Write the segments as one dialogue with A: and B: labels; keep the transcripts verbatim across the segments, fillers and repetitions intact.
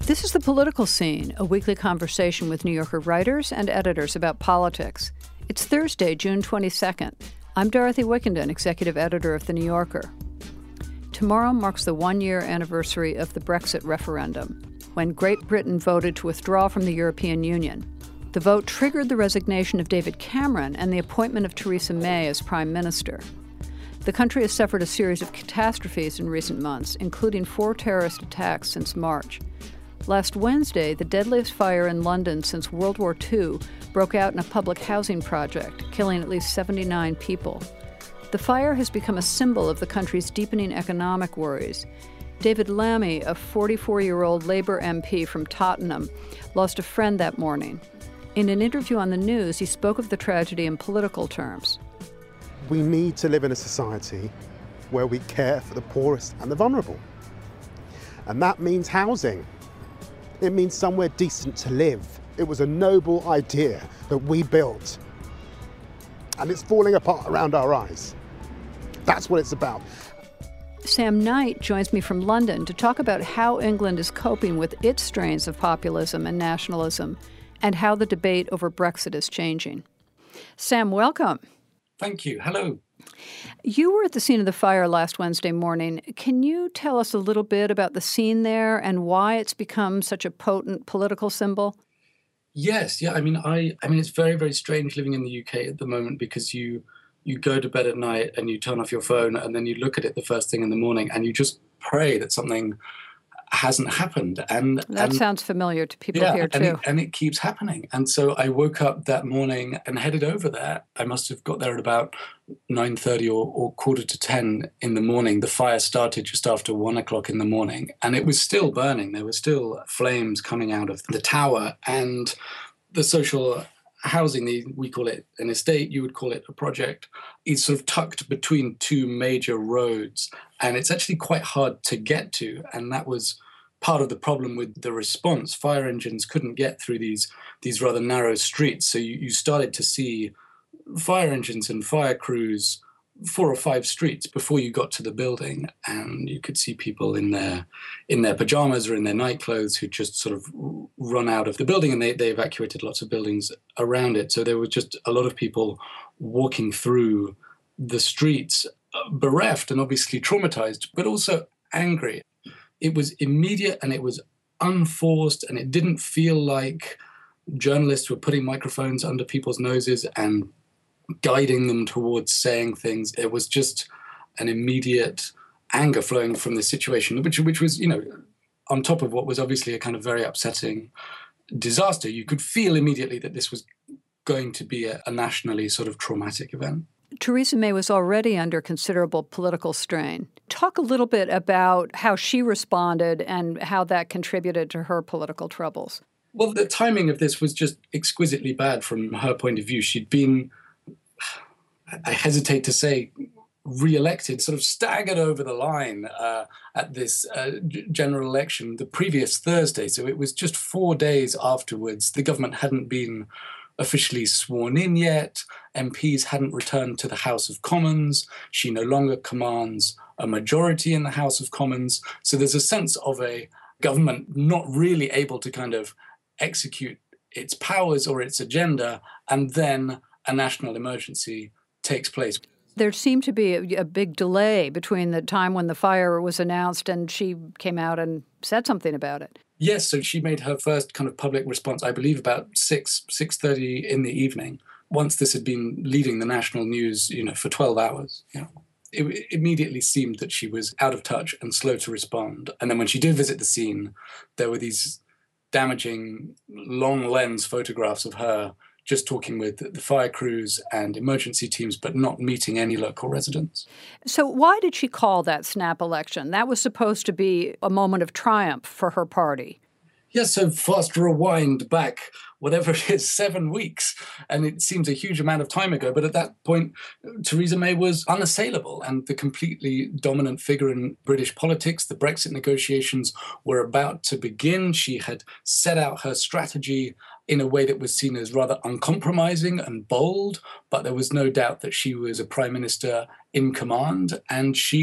A: This is The Political Scene, a weekly conversation with New Yorker writers and editors about politics. It's Thursday, June twenty-second. I'm Dorothy Wickenden, executive editor of The New Yorker. Tomorrow marks the one-year anniversary of the Brexit referendum, when Great Britain voted to withdraw from the European Union. The vote triggered the resignation of David Cameron and the appointment of Theresa May as Prime Minister. The country has suffered a series of catastrophes in recent months, including four terrorist attacks since March. Last Wednesday, the deadliest fire in London since World War Two broke out in a public housing project, killing at least seventy-nine people. The fire has become a symbol of the country's deepening economic worries. David Lammy, a forty-four-year-old Labour M P from Tottenham, lost a friend that morning. In an interview on the news, he spoke of the tragedy in political terms.
B: We need to live in a society where we care for the poorest and the vulnerable. And that means housing. It means somewhere decent to live. It was a noble idea that we built. And it's falling apart around our eyes. That's what it's about.
A: Sam Knight joins me from London to talk about how England is coping with its strains of populism and nationalism and how the debate over Brexit is changing. Sam, welcome.
C: Thank you. Hello.
A: You were at the scene of the fire last Wednesday morning. Can you tell us a little bit about the scene there and why it's become such a potent political symbol?
C: Yes. Yeah. I mean, I, I mean, it's very, very strange living in the U K at the moment because you you go to bed at night and you turn off your phone and then you look at it the first thing in the morning and you just pray that something hasn't happened. And
A: that
C: and,
A: sounds familiar to people
C: yeah,
A: here too.
C: And it, and it keeps happening. And so I woke up that morning and headed over there. I must have got there at about nine thirty or, or quarter to ten in the morning. The fire started just after one o'clock in the morning and it was still burning. There were still flames coming out of the tower, and the social housing, the, we call it an estate, you would call it a project, is sort of tucked between two major roads. And it's actually quite hard to get to. And that was part of the problem with the response. Fire engines couldn't get through these, these rather narrow streets. So you, you started to see fire engines and fire crews four or five streets before you got to the building, and you could see people in their in their pajamas or in their nightclothes who just sort of run out of the building, and they, they evacuated lots of buildings around it. So there were just a lot of people walking through the streets, bereft and obviously traumatized, but also angry. It was immediate and it was unforced, and it didn't feel like journalists were putting microphones under people's noses and guiding them towards saying things. It was just an immediate anger flowing from the situation, which which was, you know, on top of what was obviously a kind of very upsetting disaster. You could feel immediately that this was going to be a, a nationally sort of traumatic event.
A: Theresa May was already under considerable political strain. Talk a little bit about how she responded and how that contributed to her political troubles.
C: Well, the timing of this was just exquisitely bad from her point of view. She'd been, I hesitate to say, re-elected, sort of staggered over the line uh, at this uh, general election the previous Thursday. So it was just four days afterwards. The government hadn't been officially sworn in yet. M Ps hadn't returned to the House of Commons. She no longer commands a majority in the House of Commons. So there's a sense of a government not really able to kind of execute its powers or its agenda, and then a national emergency takes place.
A: There seemed to be a, a big delay between the time when the fire was announced and she came out and said something about it.
C: Yes, so she made her first kind of public response, I believe, about six, six thirty in the evening, once this had been leading the national news, you know, for twelve hours. You know, it, it immediately seemed that she was out of touch and slow to respond. And then when she did visit the scene, there were these damaging long lens photographs of her just talking with the fire crews and emergency teams, but not meeting any local residents.
A: So why did she call that snap election? That was supposed to be a moment of triumph for her party.
C: Yes, so fast rewind back, whatever it is, seven weeks. And it seems a huge amount of time ago. But at that point, Theresa May was unassailable and the completely dominant figure in British politics. The Brexit negotiations were about to begin. She had set out her strategy in a way that was seen as rather uncompromising and bold. But there was no doubt that she was a prime minister in command. And she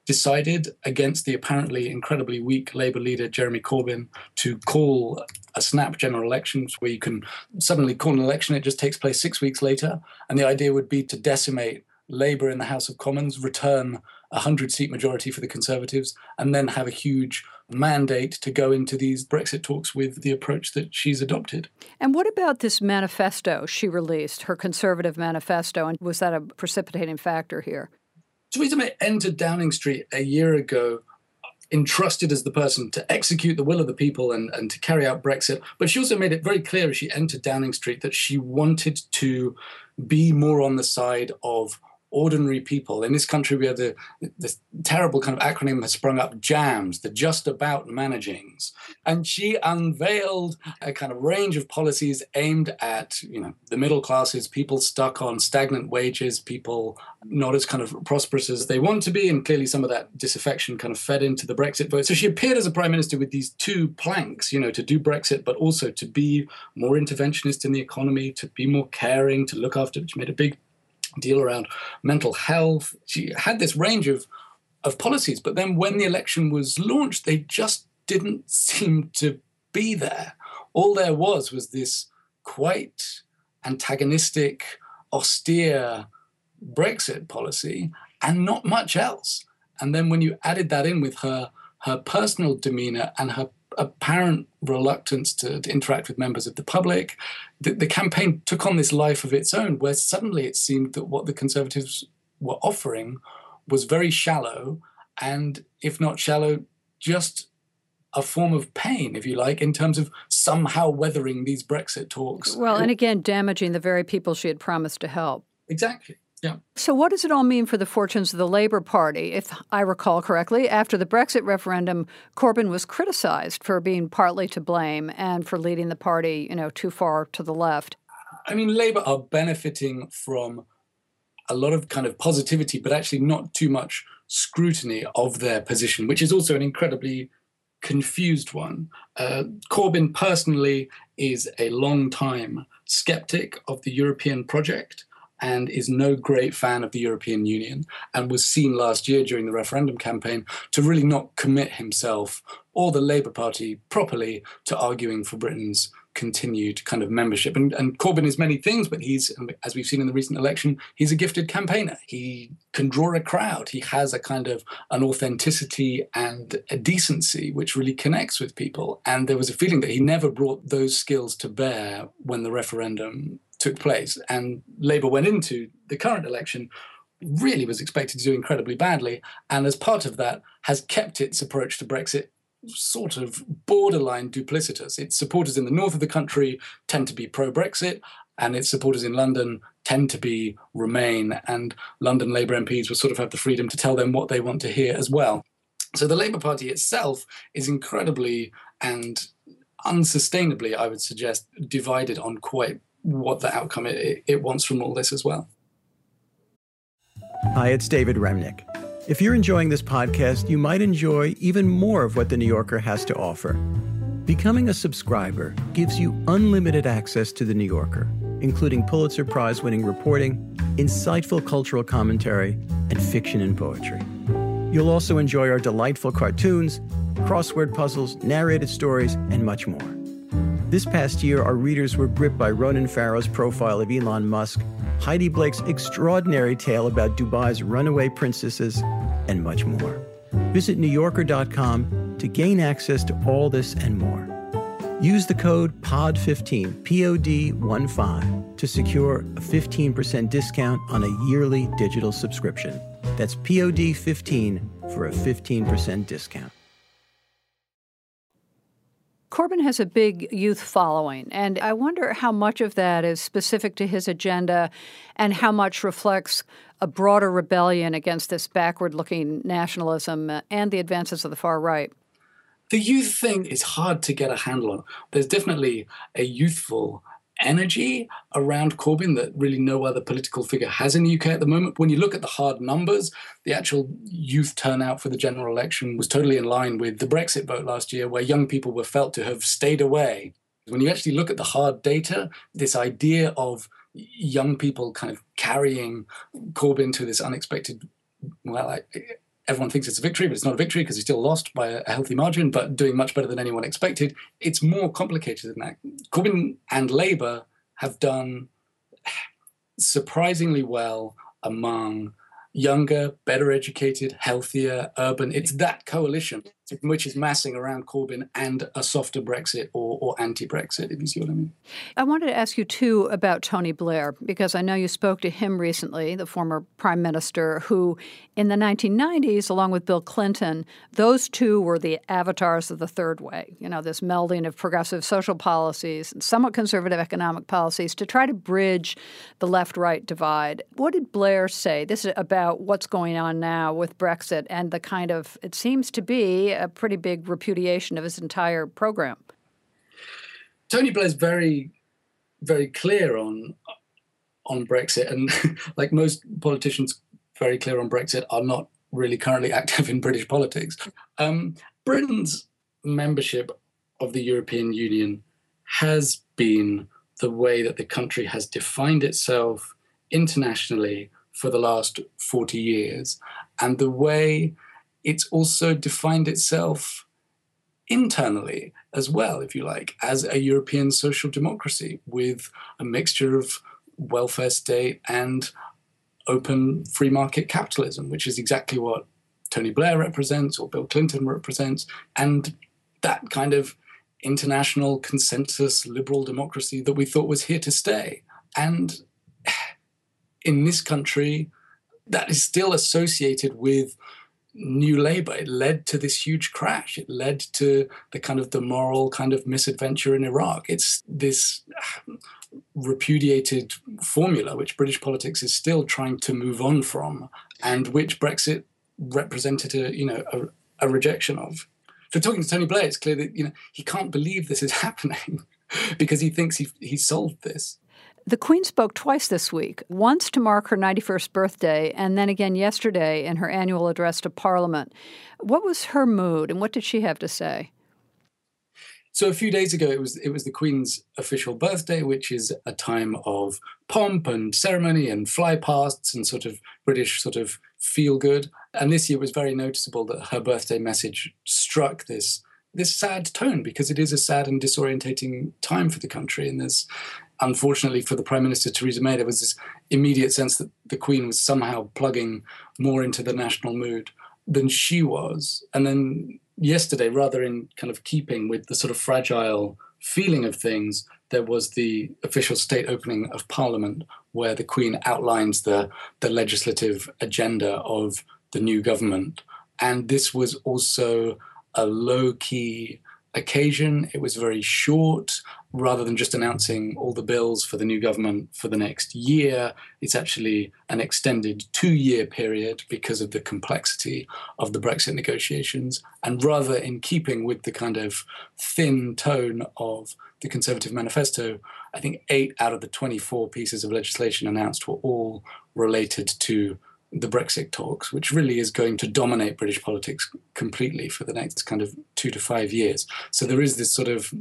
C: decided, against the apparently incredibly weak Labour leader Jeremy Corbyn, to call a snap general elections where you can suddenly call an election. It just takes place six weeks later. And the idea would be to decimate Labour in the House of Commons, return a hundred-seat majority for the Conservatives, and then have a huge mandate to go into these Brexit talks with the approach that she's adopted.
A: And what about this manifesto she released, her Conservative manifesto, and was that a precipitating factor here?
C: Theresa May entered Downing Street a year ago, entrusted as the person to execute the will of the people and, and to carry out Brexit. But she also made it very clear as she entered Downing Street that she wanted to be more on the side of ordinary people. In this country, we have the, this terrible kind of acronym has sprung up, JAMS, the Just About Managings. And she unveiled a kind of range of policies aimed at, you know, the middle classes, people stuck on stagnant wages, people not as kind of prosperous as they want to be. And clearly some of that disaffection kind of fed into the Brexit vote. So she appeared as a prime minister with these two planks, you know, to do Brexit, but also to be more interventionist in the economy, to be more caring, to look after, she made a big deal around mental health. She had this range of, of policies, but then when the election was launched, they just didn't seem to be there. All there was was this quite antagonistic, austere Brexit policy and not much else. And then when you added that in with her, her personal demeanour and her apparent reluctance to, to interact with members of the public, the, the campaign took on this life of its own, where suddenly it seemed that what the Conservatives were offering was very shallow, and if not shallow, just a form of pain, if you like, in terms of somehow weathering these Brexit talks.
A: Well, and again, damaging the very people she had promised to help.
C: Exactly. Yeah.
A: So what does it all mean for the fortunes of the Labour Party? If I recall correctly, after the Brexit referendum, Corbyn was criticized for being partly to blame and for leading the party, you know, too far to the left.
C: I mean, Labour are benefiting from a lot of kind of positivity, but actually not too much scrutiny of their position, which is also an incredibly confused one. Uh, Corbyn personally is a long-time skeptic of the European project and is no great fan of the European Union, and was seen last year during the referendum campaign to really not commit himself or the Labour Party properly to arguing for Britain's continued kind of membership. And, and Corbyn is many things, but he's, as we've seen in the recent election, he's a gifted campaigner. He can draw a crowd. He has a kind of an authenticity and a decency which really connects with people. And there was a feeling that he never brought those skills to bear when the referendum took place. And Labour went into the current election, really was expected to do incredibly badly, and as part of that has kept its approach to Brexit sort of borderline duplicitous. Its supporters in the north of the country tend to be pro-Brexit, and its supporters in London tend to be Remain, and London Labour M Ps will sort of have the freedom to tell them what they want to hear as well. So the Labour Party itself is incredibly and unsustainably, I would suggest, divided on quite what the outcome it, it wants from all this as well.
D: Hi, it's David Remnick. If you're enjoying this podcast, you might enjoy even more of what The New Yorker has to offer. Becoming a subscriber gives you unlimited access to The New Yorker, including Pulitzer Prize-winning reporting, insightful cultural commentary, and fiction and poetry. You'll also enjoy our delightful cartoons, crossword puzzles, narrated stories, and much more. This past year, our readers were gripped by Ronan Farrow's profile of Elon Musk, Heidi Blake's extraordinary tale about Dubai's runaway princesses, and much more. Visit New Yorker dot com to gain access to all this and more. Use the code P O D fifteen, P O D fifteen, to secure a fifteen percent discount on a yearly digital subscription. That's P O D fifteen for a fifteen percent discount.
A: Corbyn has a big youth following, and I wonder how much of that is specific to his agenda and how much reflects a broader rebellion against this backward-looking nationalism and the advances of the far right.
C: The youth thing is hard to get a handle on. There's definitely a youthful energy around Corbyn that really no other political figure has in the U K at the moment. When you look at the hard numbers, the actual youth turnout for the general election was totally in line with the Brexit vote last year, where young people were felt to have stayed away. When you actually look at the hard data, this idea of young people kind of carrying Corbyn to this unexpected, well, everyone thinks it's a victory, but it's not a victory because he still lost by a healthy margin, but doing much better than anyone expected. It's more complicated than that. Corbyn and Labour have done surprisingly well among younger, better educated, healthier, urban. It's that coalition which is massing around Corbyn and a softer Brexit or, or anti-Brexit, if you see what I mean.
A: I wanted to ask you, too, about Tony Blair, because I know you spoke to him recently, the former prime minister, who in the nineteen nineties, along with Bill Clinton, those two were the avatars of the third way, you know, this melding of progressive social policies and somewhat conservative economic policies to try to bridge the left-right divide. What did Blair say? This is about what's going on now with Brexit and the kind of, it seems to be, a pretty big repudiation of his entire program.
C: Tony Blair's very, very clear on on Brexit, and like most politicians very clear on Brexit are not really currently active in British politics. Um, Britain's membership of the European Union has been the way that the country has defined itself internationally for the last forty years, and the way it's also defined itself internally as well, if you like, as a European social democracy with a mixture of welfare state and open free market capitalism, which is exactly what Tony Blair represents or Bill Clinton represents, and that kind of international consensus liberal democracy that we thought was here to stay. And in this country, that is still associated with New Labour. It led to this huge crash. It led to the kind of the moral kind of misadventure in Iraq. It's this repudiated formula which British politics is still trying to move on from, and which Brexit represented a, you know, a, a rejection of. For talking to Tony Blair, it's clear that, you know, he can't believe this is happening because he thinks he he solved this.
A: The Queen spoke twice this week, once to mark her ninety-first birthday, and then again yesterday in her annual address to Parliament. What was her mood, and what did she have to say?
C: So a few days ago, it was it was the Queen's official birthday, which is a time of pomp and ceremony and fly-pasts and sort of British sort of feel-good. And this year was very noticeable that her birthday message struck this this sad tone, because it is a sad and disorientating time for the country. And there's, unfortunately for the Prime Minister, Theresa May, there was this immediate sense that the Queen was somehow plugging more into the national mood than she was. And then yesterday, rather in kind of keeping with the sort of fragile feeling of things, there was the official state opening of Parliament, where the Queen outlines the, the legislative agenda of the new government. And this was also a low-key occasion. It was very short. Rather than just announcing all the bills for the new government for the next year, it's actually an extended two-year period because of the complexity of the Brexit negotiations. And rather in keeping with the kind of thin tone of the Conservative manifesto, I think eight out of the twenty-four pieces of legislation announced were all related to the Brexit talks, which really is going to dominate British politics completely for the next kind of two to five years. So there is this sort of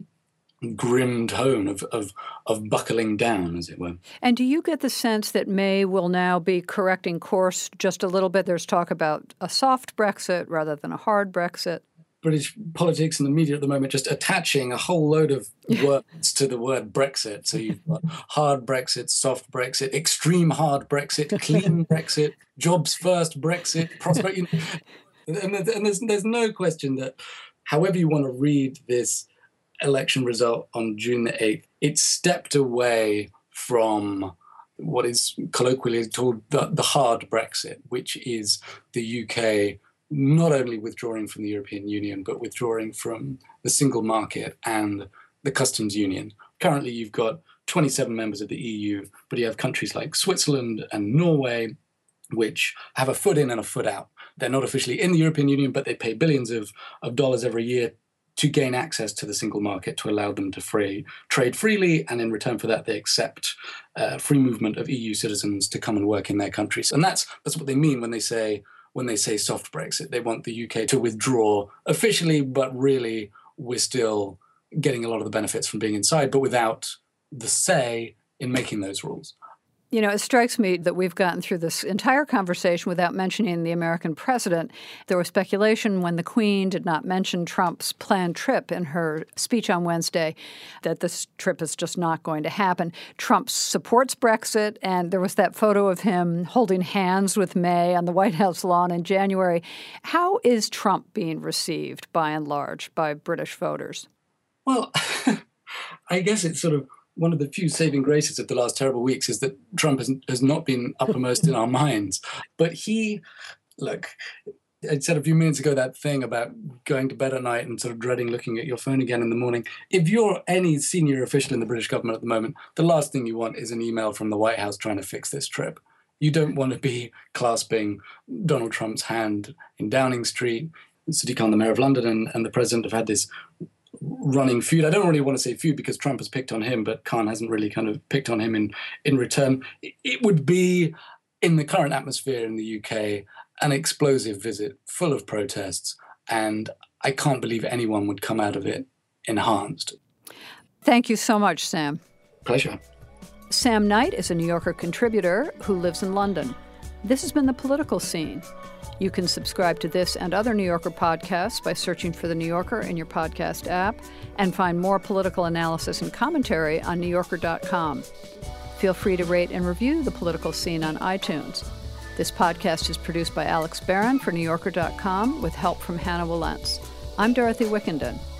C: grim tone of, of of buckling down, as it were.
A: And do you get the sense that May will now be correcting course just a little bit? There's talk about a soft Brexit rather than a hard Brexit.
C: British politics and the media at the moment just attaching a whole load of words to the word Brexit. So you've got hard Brexit, soft Brexit, extreme hard Brexit, clean Brexit, jobs first Brexit, prosperity. You know, and and there's, there's no question that however you want to read this election result on June the eighth, it stepped away from what is colloquially called the, the hard Brexit, which is the U K not only withdrawing from the European Union, but withdrawing from the single market and the customs union. Currently, you've got twenty-seven members of the E U, but you have countries like Switzerland and Norway, which have a foot in and a foot out. They're not officially in the European Union, but they pay billions of, of dollars every year to gain access to the single market, to allow them to free, trade freely, and in return for that, they accept uh, free movement of E U citizens to come and work in their countries. And that's that's what they mean when they say when they say soft Brexit. They want the U K to withdraw officially, but really we're still getting a lot of the benefits from being inside, but without the say in making those rules.
A: You know, it strikes me that we've gotten through this entire conversation without mentioning the American president. There was speculation when the Queen did not mention Trump's planned trip in her speech on Wednesday that this trip is just not going to happen. Trump supports Brexit, and there was that photo of him holding hands with May on the White House lawn in January. How is Trump being received, by and large, by British voters?
C: Well, I guess it's sort of one of the few saving graces of the last terrible weeks is that Trump has, has not been uppermost in our minds. But he, look, I said a few minutes ago that thing about going to bed at night and sort of dreading looking at your phone again in the morning. If you're any senior official in the British government at the moment, the last thing you want is an email from the White House trying to fix this trip. You don't want to be clasping Donald Trump's hand in Downing Street. Sadiq Khan, the mayor of London, and, and the president have had this running feud. I don't really want to say feud because Trump has picked on him, but Khan hasn't really kind of picked on him in, in return. It would be, in the current atmosphere in the U K, an explosive visit full of protests, and I can't believe anyone would come out of it enhanced.
A: Thank you so much, Sam.
C: Pleasure.
A: Sam Knight is a New Yorker contributor who lives in London. This has been The Political Scene. You can subscribe to this and other New Yorker podcasts by searching for The New Yorker in your podcast app and find more political analysis and commentary on New Yorker dot com. Feel free to rate and review The Political Scene on iTunes. This podcast is produced by Alex Barron for New Yorker dot com with help from Hannah Wilentz. I'm Dorothy Wickenden.